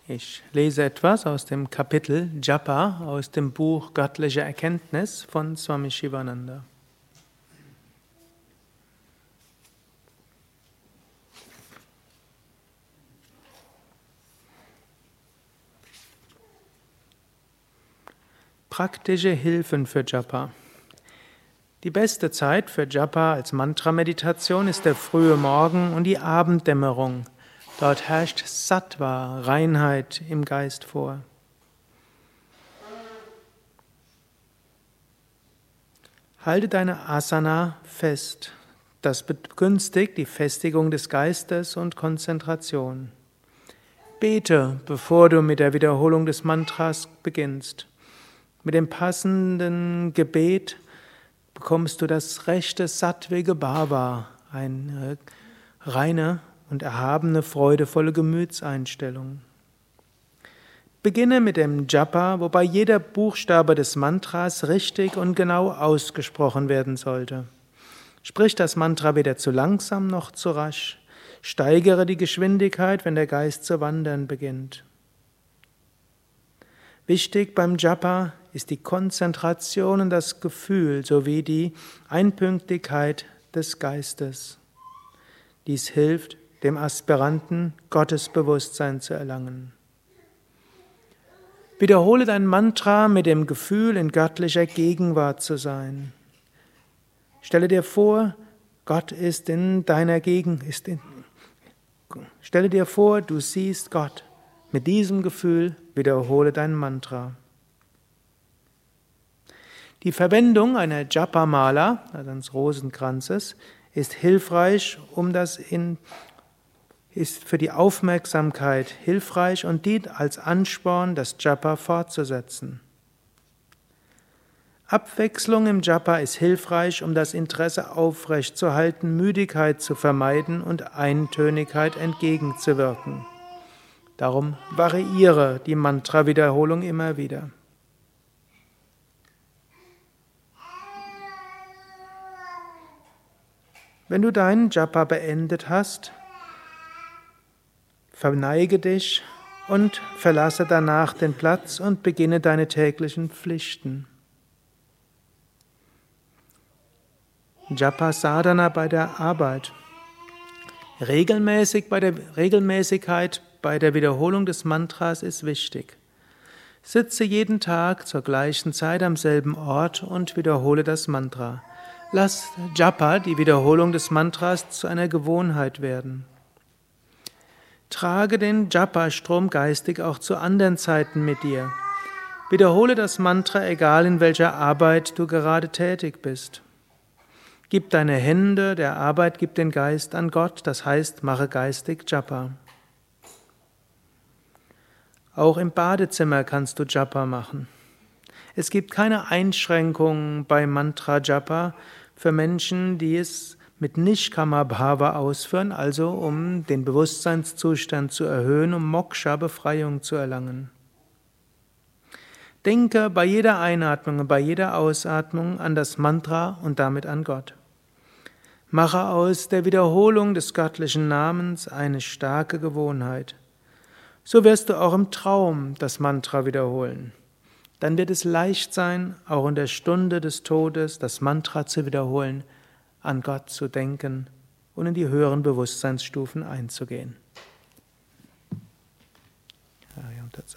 Ich lese etwas aus dem Kapitel Japa aus dem Buch Göttliche Erkenntnis von Swami Shivananda. Praktische Hilfen für Japa. Die beste Zeit für Japa als Mantra-Meditation ist der frühe Morgen und die Abenddämmerung. Dort herrscht Sattva, Reinheit im Geist vor. Halte deine Asana fest. Das begünstigt die Festigung des Geistes und Konzentration. Bete, bevor du mit der Wiederholung des Mantras beginnst. Mit dem passenden Gebet bekommst du das rechte sattvige Bhava, eine reine und erhabene, freudevolle Gemütseinstellung. Beginne mit dem Japa, wobei jeder Buchstabe des Mantras richtig und genau ausgesprochen werden sollte. Sprich das Mantra weder zu langsam noch zu rasch. Steigere die Geschwindigkeit, wenn der Geist zu wandern beginnt. Wichtig beim Japa ist die Konzentration und das Gefühl sowie die Einpünktigkeit des Geistes. Dies hilft, dem Aspiranten Gottesbewusstsein zu erlangen. Wiederhole dein Mantra mit dem Gefühl, in göttlicher Gegenwart zu sein. Stelle dir vor, Gott ist in deiner Gegenwart. Stelle dir vor, du siehst Gott. Mit diesem Gefühl wiederhole dein Mantra. Die Verwendung einer Japa-Mala, also eines Rosenkranzes, ist hilfreich, ist für die Aufmerksamkeit hilfreich und dient als Ansporn, das Japa fortzusetzen. Abwechslung im Japa ist hilfreich, um das Interesse aufrechtzuerhalten, Müdigkeit zu vermeiden und Eintönigkeit entgegenzuwirken. Darum variiere die Mantra-Wiederholung immer wieder. Wenn du deinen Japa beendet hast, verneige dich und verlasse danach den Platz und beginne deine täglichen Pflichten. Japa Sadhana bei der Arbeit. Regelmäßigkeit bei der Wiederholung des Mantras ist wichtig. Sitze jeden Tag zur gleichen Zeit am selben Ort und wiederhole das Mantra. Lass Japa, die Wiederholung des Mantras, zu einer Gewohnheit werden. Trage den Japa-Strom geistig auch zu anderen Zeiten mit dir. Wiederhole das Mantra, egal in welcher Arbeit du gerade tätig bist. Gib deine Hände der Arbeit, gib den Geist an Gott, das heißt, mache geistig Japa. Auch im Badezimmer kannst du Japa machen. Es gibt keine Einschränkungen bei Mantra Japa für Menschen, die es mit Nishkama Bhava ausführen, also um den Bewusstseinszustand zu erhöhen, um Moksha, Befreiung zu erlangen. Denke bei jeder Einatmung und bei jeder Ausatmung an das Mantra und damit an Gott. Mache aus der Wiederholung des göttlichen Namens eine starke Gewohnheit. So wirst du auch im Traum das Mantra wiederholen. Dann wird es leicht sein, auch in der Stunde des Todes das Mantra zu wiederholen, an Gott zu denken und in die höheren Bewusstseinsstufen einzugehen.